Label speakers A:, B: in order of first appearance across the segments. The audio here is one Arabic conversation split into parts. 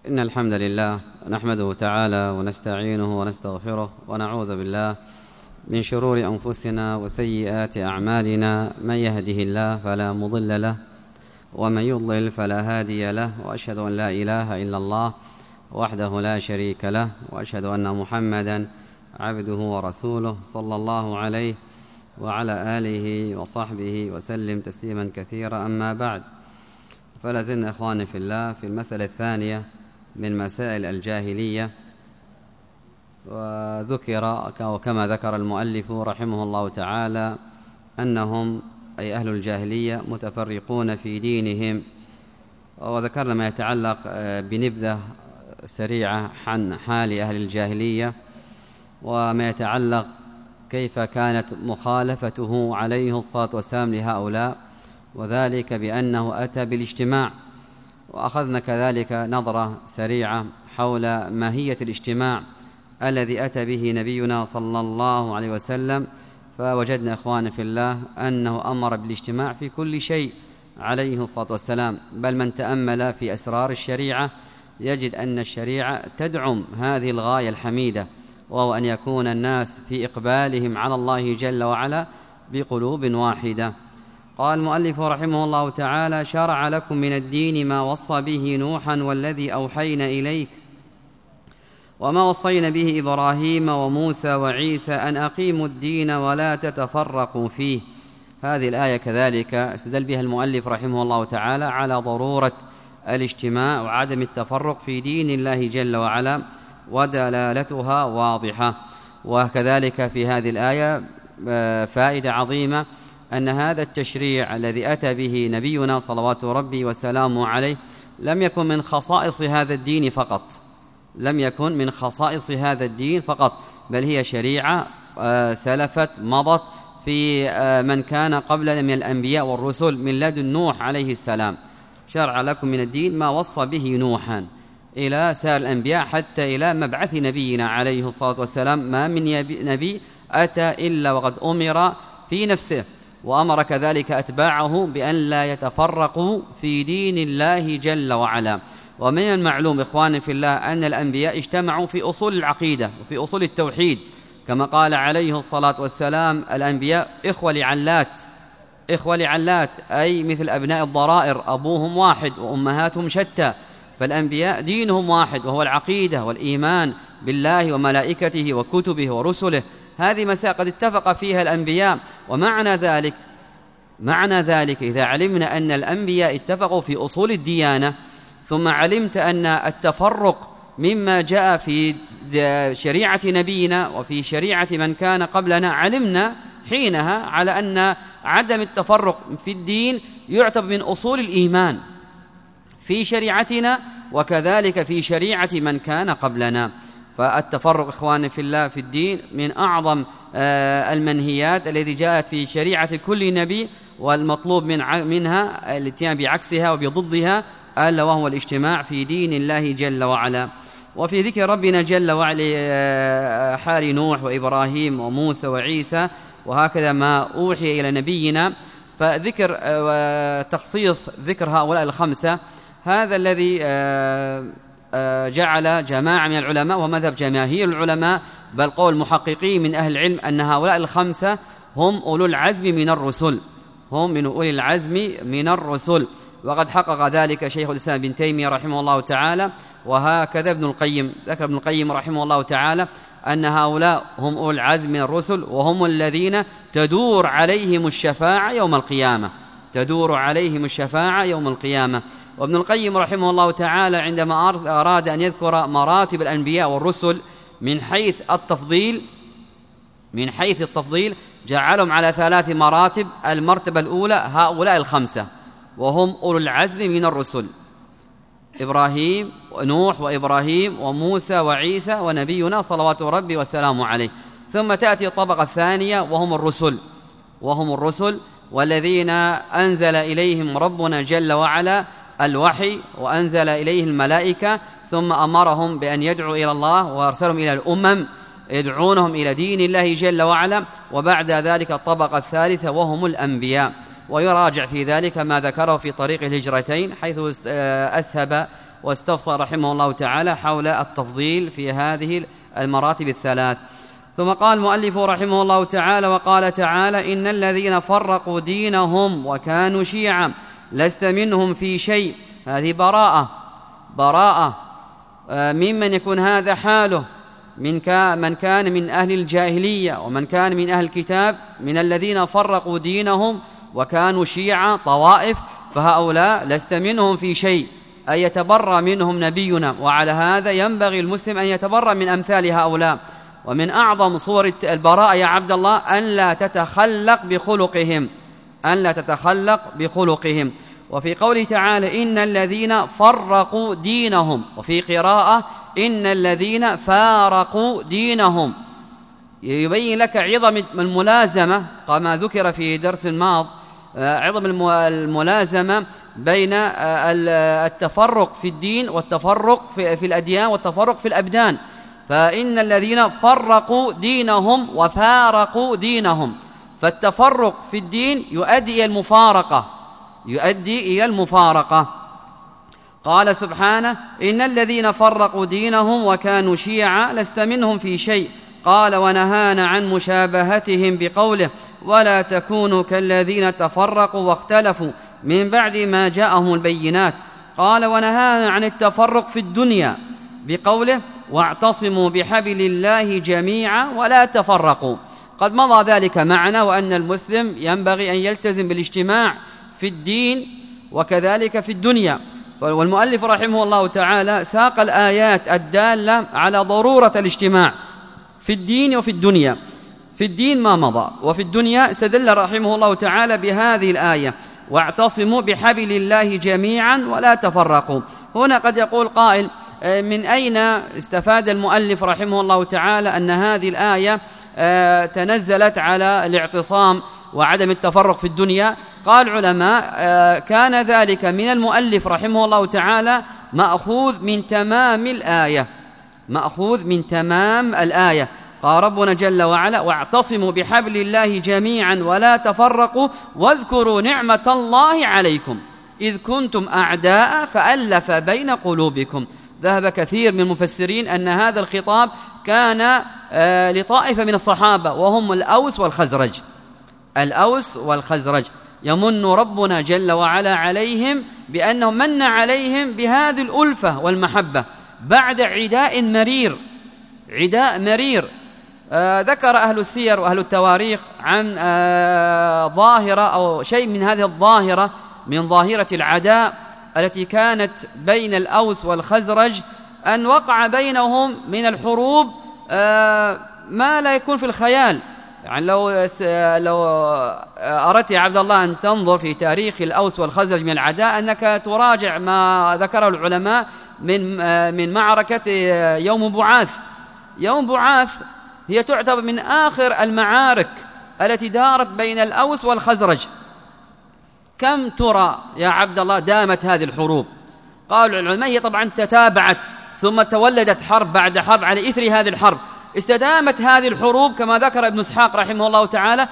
A: إن الحمد لله نحمده تعالى ونستعينه ونستغفره ونعوذ بالله من شرور أنفسنا وسيئات أعمالنا. من يهده الله فلا مضل له ومن يضلل فلا هادي له، وأشهد أن لا إله إلا الله وحده لا شريك له، وأشهد أن محمدا عبده ورسوله صلى الله عليه وعلى آله وصحبه وسلم تسليما كثيرا. أما بعد، فلازلنا إخواني في الله في المسألة الثانية من مسائل الجاهلية. وذكر وكما ذكر المؤلف رحمه الله تعالى أنهم أي أهل الجاهلية متفرقون في دينهم، وذكرنا ما يتعلق بنبذة سريعة عن حال أهل الجاهلية وما يتعلق كيف كانت مخالفته عليه الصلاة والسلام لهؤلاء، وذلك بأنه أتى بالاجتماع. وأخذنا كذلك نظرة سريعة حول ماهية الاجتماع الذي أتى به نبينا صلى الله عليه وسلم، فوجدنا إخواني في الله أنه أمر بالاجتماع في كل شيء عليه الصلاة والسلام، بل من تأمل في أسرار الشريعة يجد أن الشريعة تدعم هذه الغاية الحميدة، وهو أن يكون الناس في إقبالهم على الله جل وعلا بقلوب واحدة. قال المؤلف رحمه الله تعالى: شرع لكم من الدين ما وصى به نوحا والذي أوحينا إليك وما وصينا به إبراهيم وموسى وعيسى أن أقيموا الدين ولا تتفرقوا فيه. هذه الآية كذلك استدل بها المؤلف رحمه الله تعالى على ضرورة الاجتماع وعدم التفرق في دين الله جل وعلا، ودلالتها واضحة. وكذلك في هذه الآية فائدة عظيمة، أن هذا التشريع الذي أتى به نبينا صلوات ربي وسلامه عليه لم يكن من خصائص هذا الدين فقط، لم يكن من خصائص هذا الدين فقط، بل هي شريعة سلفت مضت في من كان قبلنا من الأنبياء والرسل من لدن نوح عليه السلام. شرع لكم من الدين ما وصى به نوحا إلى سائر الأنبياء حتى إلى مبعث نبينا عليه الصلاة والسلام. ما من نبي أتى إلا وقد أمر في نفسه، وأمر كذلك أتباعه بأن لا يتفرقوا في دين الله جل وعلا. ومن المعلوم إخواني في الله أن الأنبياء اجتمعوا في أصول العقيدة وفي أصول التوحيد، كما قال عليه الصلاة والسلام: الأنبياء إخوة لعلات، أي مثل أبناء الضرائر، أبوهم واحد وأمهاتهم شتى، فالأنبياء دينهم واحد وهو العقيدة والإيمان بالله وملائكته وكتبه ورسله. هذه مسائل قد اتفق فيها الأنبياء. ومعنى ذلك إذا علمنا أن الأنبياء اتفقوا في أصول الديانة، ثم علمت أن التفرق مما جاء في شريعة نبينا وفي شريعة من كان قبلنا، علمنا حينها على أن عدم التفرق في الدين يعتبر من أصول الإيمان في شريعتنا وكذلك في شريعة من كان قبلنا. فالتفرق إخواني في الله في الدين من أعظم المنهيات التي جاءت في شريعة كل نبي، والمطلوب منها الاتيان بعكسها وبضدها، ألا وهو الاجتماع في دين الله جل وعلا. وفي ذكر ربنا جل وعلا حال نوح وإبراهيم وموسى وعيسى وهكذا ما أوحي إلى نبينا، فذكر وتخصيص ذكر هؤلاء الخمسة هذا الذي جعل جماعة من العلماء ومذهب جماهير العلماء بل قول محققين من أهل العلم أن هؤلاء الخمسة هم أولو العزم من الرسل، هم من أولي العزم من الرسل. وقد حقق ذلك شيخ الإسلام ابن تيمية رحمه الله تعالى، وهكذا ابن القيم. ذكر ابن القيم رحمه الله تعالى أن هؤلاء هم أولو العزم من الرسل، وهم الذين تدور عليهم الشفاعة يوم القيامة، تدور عليهم الشفاعة يوم القيامة. وابن القيم رحمه الله تعالى عندما أراد أن يذكر مراتب الأنبياء والرسل من حيث التفضيل جعلهم على 3 مراتب. المرتبة الأولى هؤلاء الخمسة وهم أولو العزم من الرسل: إبراهيم ونوح وإبراهيم وموسى وعيسى ونبينا صلوات ربي وسلامه عليه. ثم تأتي الطبقة الثانية وهم الرسل والذين أنزل إليهم ربنا جل وعلا الوحي وأنزل إليه الملائكة، ثم أمرهم بأن يدعوا إلى الله وأرسلهم إلى الأمم يدعونهم إلى دين الله جل وعلا. وبعد ذلك الطبقة الثالثة وهم الأنبياء، ويراجع في ذلك ما ذكره في طريق الهجرتين حيث أسهب واستفصل رحمه الله تعالى حول التفضيل في هذه المراتب الثلاث. ثم قال المؤلف رحمه الله تعالى: وقال تعالى: إن الذين فرقوا دينهم وكانوا شيعا لست منهم في شيء. هذه براءة ممن يكون هذا حاله من كان من أهل الجاهلية ومن كان من أهل الكتاب، من الذين فرقوا دينهم وكانوا شيعا طوائف، فهؤلاء لست منهم في شيء، أي يتبرأ منهم نبينا. وعلى هذا ينبغي المسلم أن يتبرأ من أمثال هؤلاء. ومن أعظم صور البراءة يا عبد الله أن لا تتخلق بخلقهم. وفي قوله تعالى: إن الذين فرقوا دينهم، وفي قراءة: إن الذين فارقوا دينهم، يبين لك عظم الملازمة كما ذكر في درس الماض، عظم الملازمة بين التفرق في الدين والتفرق في الأديان والتفرق في الأبدان. فإن الذين فرقوا دينهم وفارقوا دينهم، فالتفرق في الدين يؤدي إلى المفارقة. قال سبحانه: إن الذين فرقوا دينهم وكانوا شيعا لست منهم في شيء. قال: ونهانا عن مشابهتهم بقوله: ولا تكونوا كالذين تفرقوا واختلفوا من بعد ما جاءهم البينات. قال: ونهانا عن التفرق في الدنيا بقوله: واعتصموا بحبل الله جميعا ولا تفرقوا. قد مضى ذلك معنا، وأن المسلم ينبغي أن يلتزم بالاجتماع في الدين وكذلك في الدنيا. والمؤلف رحمه الله تعالى ساق الآيات الدالة على ضرورة الاجتماع في الدين وفي الدنيا. في الدين ما مضى، وفي الدنيا استدل رحمه الله تعالى بهذه الآية: واعتصموا بحبل الله جميعا ولا تفرقوا. هنا قد يقول قائل: من أين استفاد المؤلف رحمه الله تعالى أن هذه الآية تنزلت على الاعتصام وعدم التفرق في الدنيا؟ قال العلماء: كان ذلك من المؤلف رحمه الله تعالى مأخوذ من تمام الآية. قال ربنا جل وعلا: واعتصموا بحبل الله جميعا ولا تفرقوا واذكروا نعمة الله عليكم إذ كنتم أعداء فألف بين قلوبكم. ذهب كثير من المفسرين أن هذا الخطاب كان لطائفة من الصحابة، وهم الأوس والخزرج. يمن ربنا جل وعلا عليهم بأنه من عليهم بهذه الألفة والمحبة بعد عداء مرير. ذكر أهل السير وأهل التواريخ عن ظاهرة أو شيء من هذه الظاهرة، من ظاهرة العداء التي كانت بين الأوس والخزرج، أن وقع بينهم من الحروب ما لا يكون في الخيال. يعني لو أردت يا عبد الله أن تنظر في تاريخ الأوس والخزرج من العداء، أنك تراجع ما ذكره العلماء من معركة يوم بعاث هي تعتبر من آخر المعارك التي دارت بين الأوس والخزرج. كم ترى يا عبد الله دامت هذه الحروب؟ قالوا العلماء: هي طبعا تتابعت ثم تولدت حرب بعد حرب على إثر هذه الحرب. استدامت هذه الحروب كما ذكر ابن إسحاق رحمه الله تعالى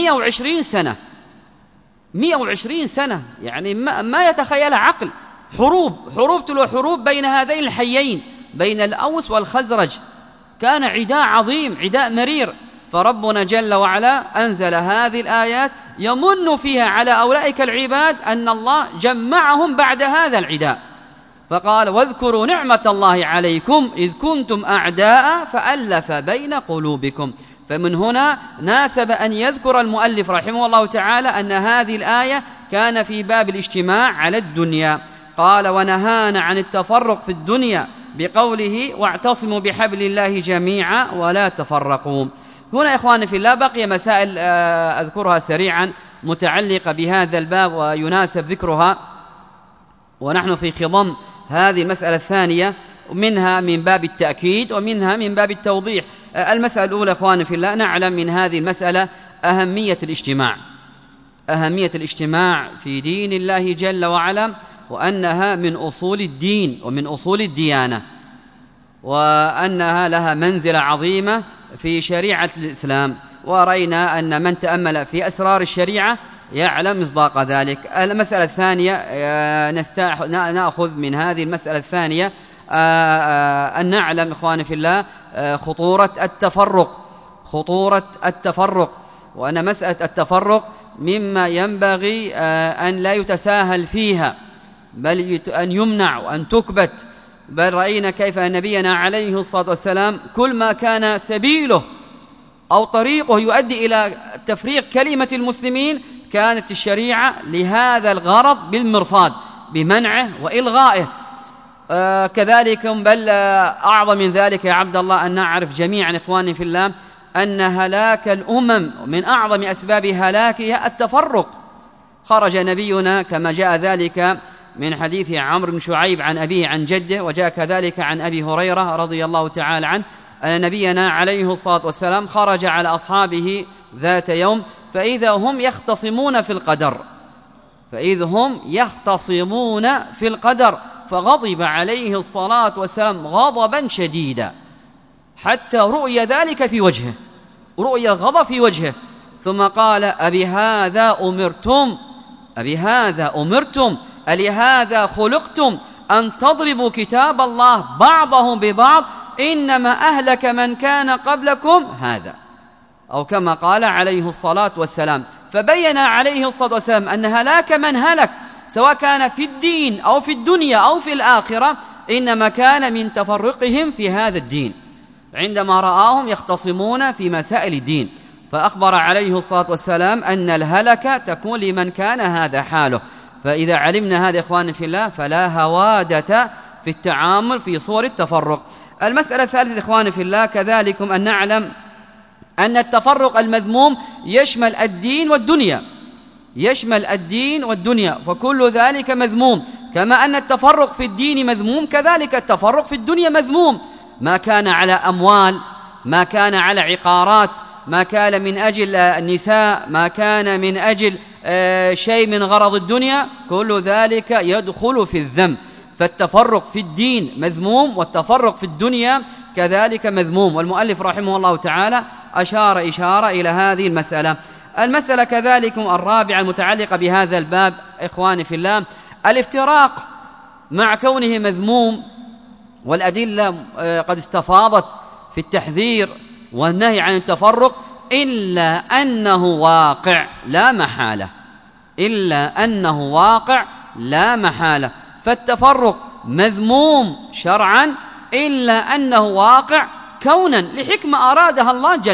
A: 120 سنة، يعني ما يتخيل عقل. حروب تلو حروب بين هذين الحيين، بين الأوس والخزرج. كان عداء عظيم، عداء مرير. فربنا جل وعلا أنزل هذه الآيات يمن فيها على أولئك العباد أن الله جمعهم بعد هذا العداء. فقال: واذكروا نعمة الله عليكم إذ كنتم أعداء فألف بين قلوبكم. فمن هنا ناسب أن يذكر المؤلف رحمه الله تعالى أن هذه الآية كان في باب الاجتماع على الدنيا. قال: ونهانا عن التفرق في الدنيا بقوله: واعتصموا بحبل الله جميعا ولا تفرقوا. هنا يا إخواني في الله بقي مسائل أذكرها سريعا متعلقة بهذا الباب ويناسب ذكرها، ونحن في خضم هذه المسألة الثانية، منها من باب التأكيد ومنها من باب التوضيح. المسألة الأولى إخواني في الله، نعلم من هذه المسألة أهمية الاجتماع في دين الله جل وعلا، وأنها من أصول الدين ومن أصول الديانة، وأنها لها منزلة عظيمة في شريعة الإسلام. ورأينا أن من تأمل في أسرار الشريعة يعلم مصداق ذلك. المسألة الثانية نأخذ من هذه المسألة الثانية أن نعلم إخواني في الله خطورة التفرق، وأن مسألة التفرق مما ينبغي أن لا يتساهل فيها، بل أن يمنع وأن تكبت. بل رأينا كيف نبينا عليه الصلاة والسلام كل ما كان سبيله أو طريقه يؤدي إلى تفريق كلمة المسلمين كانت الشريعة لهذا الغرض بالمرصاد بمنعه وإلغائه. كذلك بل أعظم من ذلك يا عبد الله أن نعرف جميعا إخواني في الله أن هلاك الأمم من أعظم أسباب هلاكها التفرق. خرج نبينا كما جاء ذلك من حديث عمرو بن شعيب عن أبيه عن جده، وجاء كذلك عن أبي هريرة رضي الله تعالى عنه أن نبينا عليه الصلاة والسلام خرج على أصحابه ذات يوم فإذا هم يختصمون في القدر فغضب عليه الصلاة والسلام غضبا شديدا حتى رؤي ذلك في وجهه، رؤي الغضب في وجهه، ثم قال أبي هذا أمرتم ألهذا خلقتم أن تضربوا كتاب الله بعضهم ببعض إنما أهلك من كان قبلكم هذا، أو كما قال عليه الصلاة والسلام. فبين عليه الصلاة والسلام أن هلاك من هلك سواء كان في الدين أو في الدنيا أو في الآخرة إنما كان من تفرقهم في هذا الدين عندما رآهم يختصمون في مسائل الدين. فأخبر عليه الصلاة والسلام أن الهلك تكون لمن كان هذا حاله. فإذا علمنا هذا إخواني في الله فلا هوادة في التعامل في صور التفرق. المسألة الثالثة إخواني في الله كذلكم أن نعلم أن التفرق المذموم يشمل الدين والدنيا، فكل ذلك مذموم. كما أن التفرق في الدين مذموم كذلك التفرق في الدنيا مذموم، ما كان على أموال، ما كان على عقارات، ما كان من أجل النساء، ما كان من أجل شيء من غرض الدنيا، كل ذلك يدخل في الذم. فالتفرق في الدين مذموم والتفرق في الدنيا كذلك مذموم. والمؤلف رحمه الله تعالى أشار إشارة إلى هذه المسألة. المسألة كذلك الرابعة المتعلقة بهذا الباب إخواني في الله الافتراق مع كونه مذموم والأدلة قد استفاضت في التحذير والنهي عن التفرق إلا أنه واقع لا محالة. فالتفرق مذموم شرعا إلا أنه واقع كونا لحكمة أرادها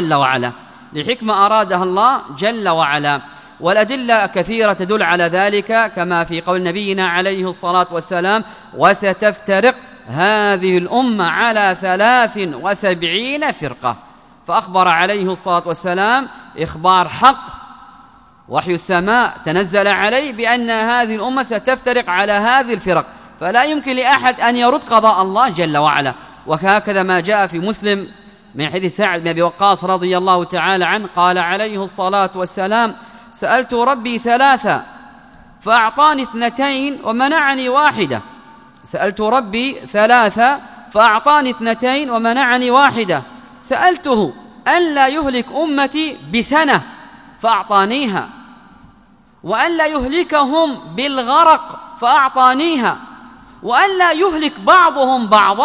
A: الله جل وعلا. والأدلة كثيرة تدل على ذلك كما في قول نبينا عليه الصلاة والسلام وستفترق هذه الأمة على 73 فرقة. فأخبر عليه الصلاة والسلام إخبار حق، وحي السماء تنزل عليه بأن هذه الأمة ستفترق على هذه الفرق، فلا يمكن لأحد أن يرد قضاء الله جل وعلا. وهكذا ما جاء في مسلم من حديث سعد بن أبي وقاص رضي الله تعالى عنه قال عليه الصلاة والسلام سألت ربي 3 فأعطاني 2 ومنعني 1. سألت ربي 3 فأعطاني 2 ومنعني 1. سألته أن لا يهلك أمتي بسنة فأعطانيها، وأن لا يهلكهم بالغرق فأعطانيها، وأن لا يهلك بعضهم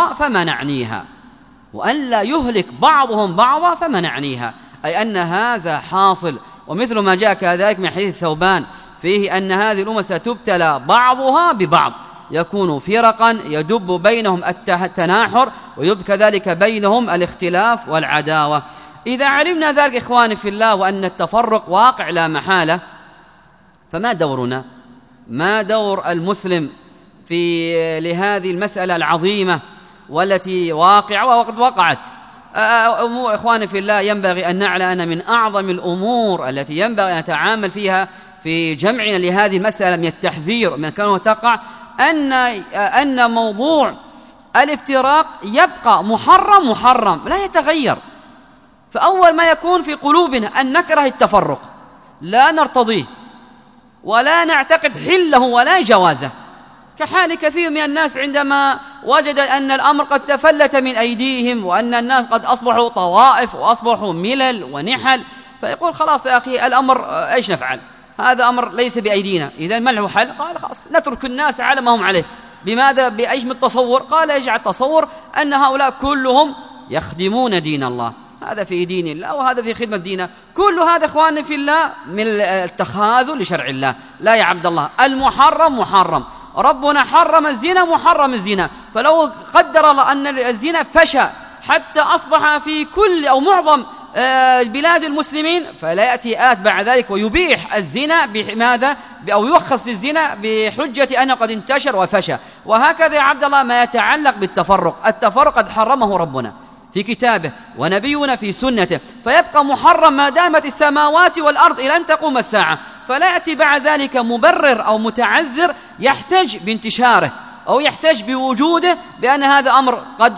A: بعضا فمنعنيها. أي أن هذا حاصل. ومثل ما جاء كذلك من حديث ثوبان فيه أن هذه الأمة ستبتلى بعضها ببعض، يكون فرقا يدب بينهم التناحر ويدب كذلك بينهم الاختلاف والعداوة. إذا علمنا ذلك إخواني في الله وأن التفرق واقع لا محالة، فما دورنا؟ ما دور المسلم في لهذه المسألة العظيمة والتي واقعة وقد وقعت؟ إخواني في الله ينبغي أن نعلم أن من أعظم الأمور التي ينبغي أن نتعامل فيها في جمعنا لهذه المسألة من التحذير من كونه تقع أن موضوع الافتراق يبقى محرم لا يتغير. فأول ما يكون في قلوبنا أن نكره التفرق، لا نرتضيه ولا نعتقد حله ولا جوازه، كحال كثير من الناس عندما وجد أن الأمر قد تفلت من أيديهم وأن الناس قد أصبحوا طوائف وأصبحوا ملل ونحل، فيقول خلاص يا أخي الأمر إيش نفعل؟ هذا أمر ليس بأيدينا، إذا ما له حل؟ قال خلاص نترك الناس على ما هم عليه. بماذا؟ بأيش من التصور؟ قال يجعل التصور أن هؤلاء كلهم يخدمون دين الله، هذا في دين الله وهذا في خدمة دينه، كل هذا إخواني في الله من التخاذل لشرع الله. لا يا عبد الله، المحرم محرم، ربنا حرم الزنا محرم الزنا، فلو قدر الله أن الزنا فشى حتى أصبح في كل أو معظم بلاد المسلمين، فلا يأتي بعد ذلك ويبيح الزنا بماذا؟ أو يرخص في الزنا بحجة أنه قد انتشر وفشى. وهكذا يا عبد الله ما يتعلق بالتفرق، التفرق قد حرمه ربنا في كتابه ونبينا في سنته، فيبقى محرم ما دامت السماوات والأرض إلى أن تقوم الساعة، فلا يأتي بعد ذلك مبرر أو متعذر يحتج بانتشاره أو يحتج بوجوده بأن هذا أمر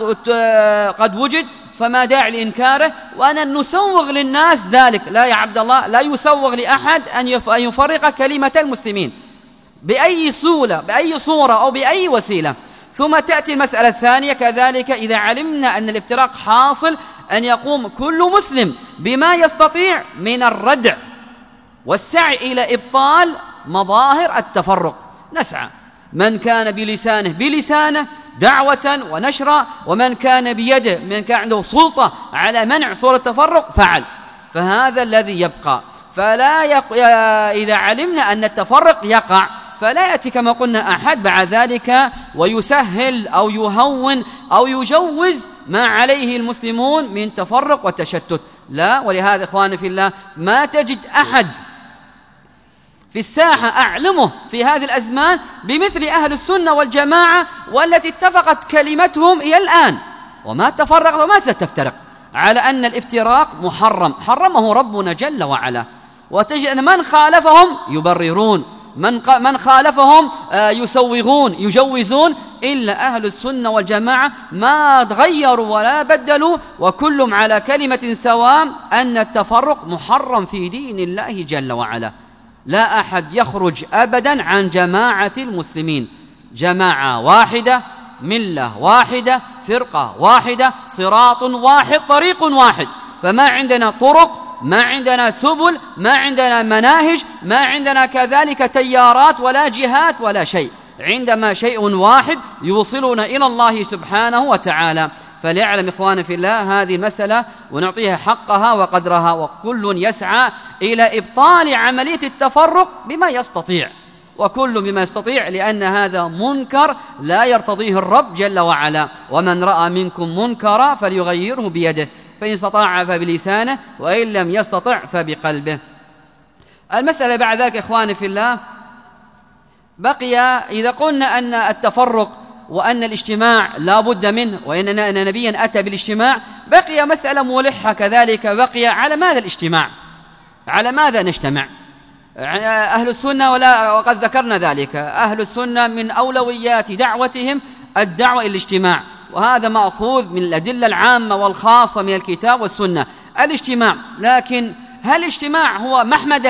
A: قد وجد فما داعي لإنكاره وأن نسوغ للناس ذلك. لا يا عبد الله، لا يسوغ لأحد أن يفرق كلمة المسلمين بأي صورة أو بأي وسيلة. ثم تأتي المسألة الثانية كذلك، إذا علمنا أن الافتراق حاصل، أن يقوم كل مسلم بما يستطيع من الردع والسعي إلى إبطال مظاهر التفرق. نسعى، من كان بلسانه دعوة ونشرا، ومن كان بيده، من كان عنده سلطة على منع صورة التفرق فعل، فهذا الذي يبقى. إذا علمنا أن التفرق يقع فلا يأتي كما قلنا أحد بعد ذلك ويسهل أو يهون أو يجوز ما عليه المسلمون من تفرق وتشتت، لا. ولهذا إخواني في الله ما تجد أحد في الساحة أعلمه في هذه الأزمان بمثل أهل السنة والجماعة، والتي اتفقت كلمتهم إلى الآن وما تفرقت وما ستفترق على أن الافتراق محرم، حرمه ربنا جل وعلا. وتجد أن من خالفهم يبررون، من خالفهم يسوغون يجوزون، إلا أهل السنة والجماعة ما تغيروا ولا بدلوا، وكلهم على كلمة سواء أن التفرق محرم في دين الله جل وعلا. لا أحد يخرج أبدا عن جماعة المسلمين، جماعة واحدة، ملة واحدة، فرقة واحدة، صراط واحد، طريق واحد. فما عندنا طرق، ما عندنا سبل، ما عندنا مناهج، ما عندنا كذلك تيارات ولا جهات ولا شيء، عندما شيء واحد يوصلنا إلى الله سبحانه وتعالى. فليعلم إخواني في الله هذه المسألة ونعطيها حقها وقدرها، وكل يسعى إلى إبطال عملية التفرق بما يستطيع، وكل بما يستطيع، لأن هذا منكر لا يرتضيه الرب جل وعلا. ومن رأى منكم منكرا فليغيره بيده، فإن استطاع فبلسانه، وإن لم يستطع فبقلبه. المسألة بعد ذلك إخواني في الله بقي، إذا قلنا أن التفرق وأن الاجتماع لا بد منه، وأن نبيا أتى بالاجتماع، بقي مسألة ملحة كذلك، بقي على ماذا الاجتماع؟ على ماذا نجتمع؟ أهل السنة وقد ذكرنا ذلك، أهل السنة من أولويات دعوتهم الدعوة إلى الاجتماع، وهذا مأخوذ من الأدلة العامة والخاصة من الكتاب والسنة، الاجتماع. لكن هل الاجتماع هو محمدة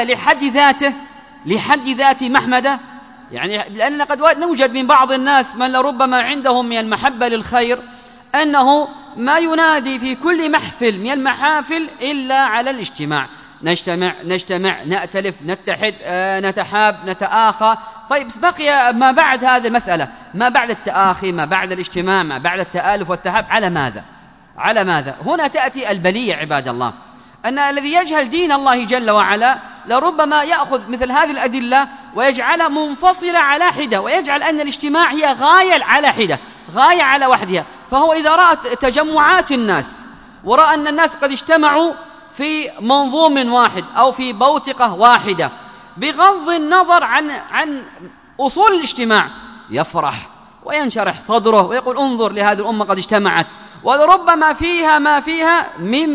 A: لحد ذاته محمدة؟ يعني لأننا قد نوجد من بعض الناس من لربما عندهم من المحبة للخير أنه ما ينادي في كل محفل من المحافل إلا على الاجتماع، نجتمع نأتلف نتحد نتحاب نتآخى. طيب بقي ما بعد هذه المسألة، ما بعد التآخي، ما بعد الاجتماع، ما بعد التآلف والتحاب، على ماذا؟ هنا تأتي البلية عباد الله، أن الذي يجهل دين الله جل وعلا لربما يأخذ مثل هذه الأدلة ويجعلها منفصلة على حدة، ويجعل أن الاجتماع هي غاية على حدة، غاية على وحدها. فهو إذا رأى تجمعات الناس ورأى أن الناس قد اجتمعوا في منظوم واحد أو في بوتقة واحدة بغض النظر عن أصول الاجتماع، يفرح وينشرح صدره ويقول انظر لهذه الأمة قد اجتمعت، وربما فيها ما فيها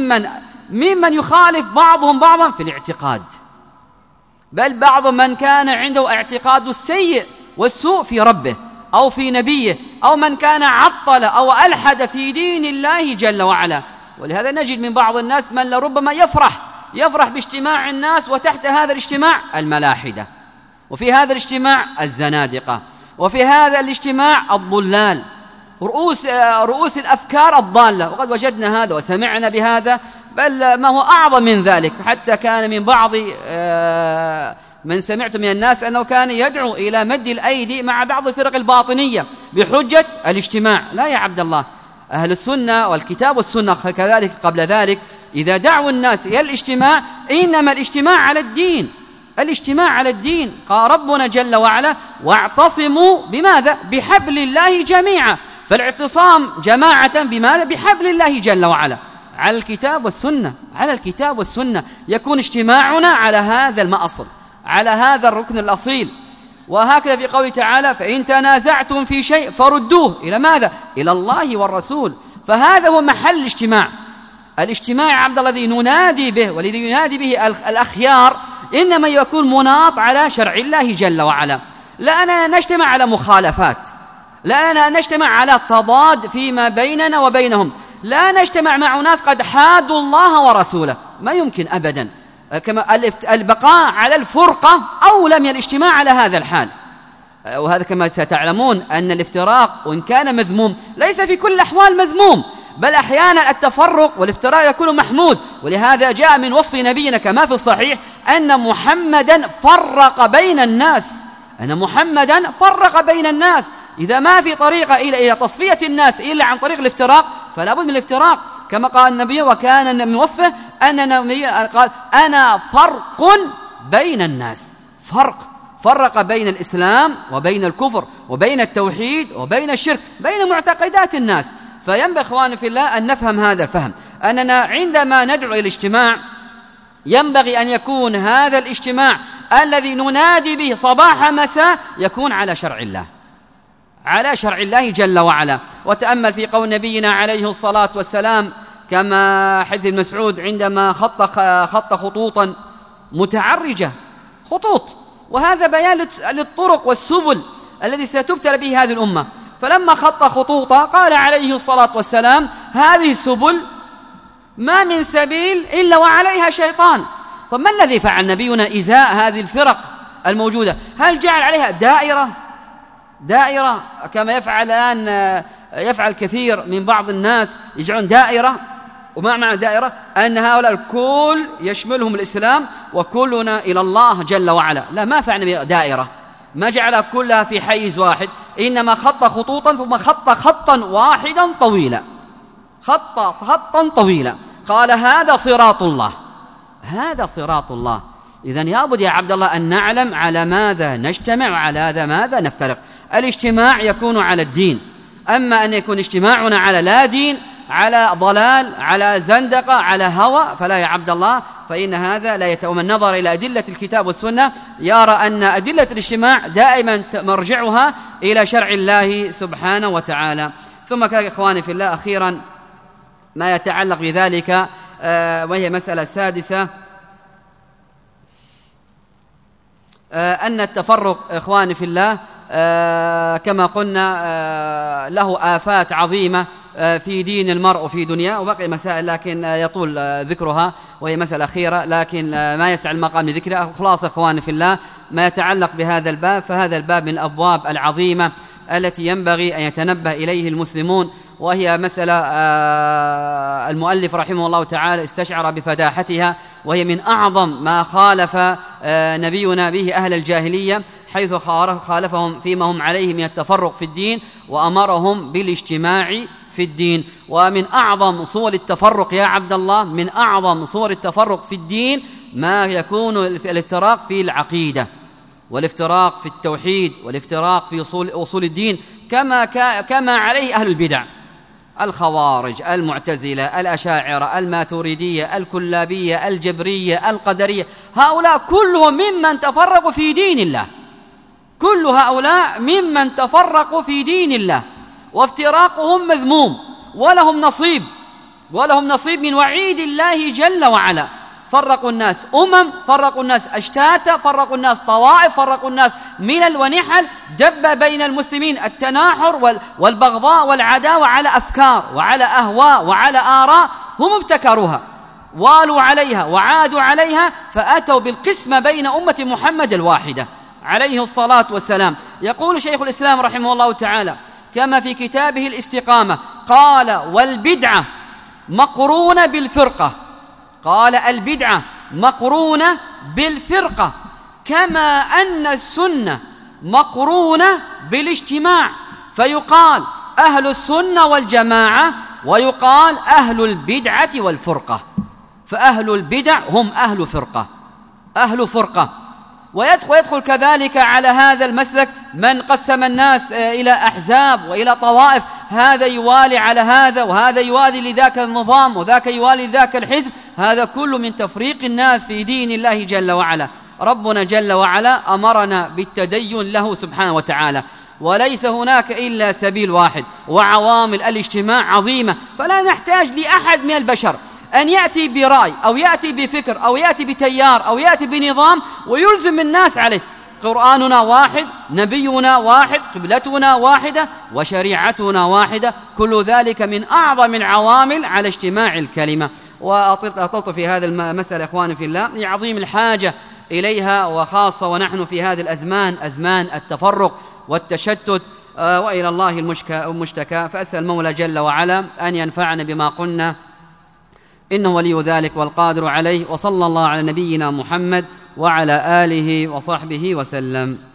A: ممن يخالف بعضهم بعضا في الاعتقاد، بل بعض من كان عنده اعتقاد السيء والسوء في ربه أو في نبيه، أو من كان عطل أو ألحد في دين الله جل وعلا. ولهذا نجد من بعض الناس من لربما يفرح باجتماع الناس، وتحت هذا الاجتماع الملاحدة، وفي هذا الاجتماع الزنادقة، وفي هذا الاجتماع الضلال، رؤوس الأفكار الضالة. وقد وجدنا هذا وسمعنا بهذا، بل ما هو أعظم من ذلك، حتى كان من بعض من سمعت من الناس أنه كان يدعو إلى مد الأيدي مع بعض الفرق الباطنية بحجة الاجتماع. لا يا عبد الله، أهل السنة والكتاب والسنة كذلك قبل ذلك إذا دعوا الناس إلى الاجتماع إنما الاجتماع على الدين، الاجتماع على الدين. قال ربنا جل وعلا: واعتصموا بماذا؟ بحبل الله جميعا. فالاعتصام جماعة بماذا؟ بحبل الله جل وعلا، على الكتاب والسنة، على الكتاب والسنة يكون اجتماعنا على هذا المأصل، على هذا الركن الأصيل. وهكذا في قوله تعالى: فإن تنازعتم في شيء فردوه إلى ماذا؟ إلى الله والرسول. فهذا هو محل الاجتماع. الاجتماع عبد الذي ننادي به والذي ينادي به الأخيار إنما يكون مناط على شرع الله جل وعلا. لا أننا نجتمع على مخالفات، لا أننا نجتمع على تضاد فيما بيننا وبينهم، لا نجتمع مع ناس قد حادوا الله ورسوله، ما يمكن أبدا. كما البقاء على الفرقة أولى من الاجتماع على هذا الحال. وهذا كما ستعلمون أن الافتراق وإن كان مذموم ليس في كل الأحوال مذموم، بل أحيانا التفرق والافتراق يكون محمود. ولهذا جاء من وصف نبينا كما في الصحيح أن محمدا فرق بين الناس، أن محمدا فرق بين الناس. إذا ما في طريقة إلى تصفية الناس إلا عن طريق الافتراق فلا بد من الافتراق. كما قال النبي وكان من وصفه أن النبي قال: أنا فرق بين الناس. فرق بين الإسلام وبين الكفر وبين التوحيد وبين الشرك، بين معتقدات الناس. فينبغي إخواني في الله أن نفهم هذا الفهم، أننا عندما ندعو إلى الاجتماع ينبغي أن يكون هذا الاجتماع الذي ننادي به صباح مساء يكون على شرع الله، على شرع الله جل وعلا. وتأمل في قول نبينا عليه الصلاة والسلام كما حديث ابن مسعود عندما خط خطوطا متعرجة، خطوط، وهذا بيان للطرق والسبل الذي ستبتلى به هذه الأمة. فلما خط خطوطا قال عليه الصلاة والسلام: هذه السبل ما من سبيل إلا وعليها شيطان. طب ما الذي فعل نبينا إزاء هذه الفرق الموجودة؟ هل جعل عليها دائرة كما يفعل الآن يفعل كثير من بعض الناس، يجعلون دائرة؟ وما معنى دائرة؟ أن هؤلاء الكل يشملهم الإسلام وكلنا إلى الله جل وعلا. لا، ما فعل دائرة، ما جعلها كلها في حيز واحد، إنما خط خطوطا ثم خط خطا واحدا طويلا، خطا طويلا. قال: هذا صراط الله، هذا صراط الله. إذن يابد يا عبد الله أن نعلم على ماذا نجتمع وعلى هذا ماذا نفترق. الاجتماع يكون على الدين، أما أن يكون اجتماعنا على لا دين، على ضلال، على زندقة، على هوى، فلا يا عبد الله، فإن هذا لا ومن نظر إلى أدلة الكتاب والسنة يرى أن أدلة الاجتماع دائما مرجعها إلى شرع الله سبحانه وتعالى. ثم كذلك إخواني في الله أخيرا ما يتعلق بذلك، وهي مسألة سادسة، أن التفرق إخواني في الله كما قلنا له آفات عظيمة في دين المرء وفي دنيا، وبقي مسائل لكن يطول ذكرها، وهي مسألة أخيرة لكن ما يسع المقام لذكرها. خلاص إخواني في الله ما يتعلق بهذا الباب، فهذا الباب من الأبواب العظيمة التي ينبغي أن يتنبه إليه المسلمون، وهي مسألة المؤلف رحمه الله تعالى استشعر بفداحتها، وهي من أعظم ما خالف نبينا به أهل الجاهلية، حيث خالفهم فيما هم عليه من التفرق في الدين وأمرهم بالاجتماع في الدين. ومن أعظم صور التفرق يا عبد الله، من أعظم صور التفرق في الدين ما يكون الافتراق في العقيدة، والافتراق في التوحيد، والافتراق في أصول الدين، كما عليه أهل البدع، الخوارج، المعتزلة، الأشاعرة، الماتريدية، الكلابية، الجبرية، القدرية. هؤلاء كلهم ممن تفرقوا في دين الله، كل هؤلاء ممن تفرقوا في دين الله، وافتراقهم مذموم، ولهم نصيب من وعيد الله جل وعلا. فرقوا الناس فرقوا الناس أشتاتا، فرقوا الناس طوائف، فرقوا الناس ملل ونحل، دب بين المسلمين التناحر والبغضاء والعداوة على أفكار وعلى أهواء وعلى آراء هم ابتكروها، والوا عليها وعادوا عليها، فأتوا بالقسمة بين أمة محمد الواحدة عليه الصلاة والسلام. يقول شيخ الإسلام رحمه الله تعالى كما في كتابه الاستقامة، قال: والبدعة مقرونة بالفرقة. قال: البدعة مقرونة بالفرقة، كما أن السنة مقرونة بالاجتماع، فيقال أهل السنة والجماعة ويقال أهل البدعة والفرقة، فأهل البدع هم أهل فرقة. ويدخل كذلك على هذا المسلك من قسم الناس إلى أحزاب وإلى طوائف، هذا يوالي على هذا وهذا يوالي لذاك النظام وذاك يوالي لذاك الحزب، هذا كله من تفريق الناس في دين الله جل وعلا. ربنا جل وعلا أمرنا بالتدين له سبحانه وتعالى، وليس هناك إلا سبيل واحد، وعوامل الاجتماع عظيمة، فلا نحتاج لأحد من البشر أن يأتي برأي أو يأتي بفكر أو يأتي بتيار أو يأتي بنظام ويلزم الناس عليه. قرآننا واحد، نبينا واحد، قبلتنا واحدة، وشريعتنا واحدة، كل ذلك من أعظم العوامل على اجتماع الكلمة. وأطلت في هذا المسألة إخواني في الله لعظيم الحاجة إليها، وخاصة ونحن في هذه الأزمان، أزمان التفرق والتشتت، وإلى الله المشتكى. فأسأل المولى جل وعلا أن ينفعنا بما قلنا، إنه ولي ذلك والقادر عليه. وصلى الله على نبينا محمد وعلى آله وصحبه وسلم.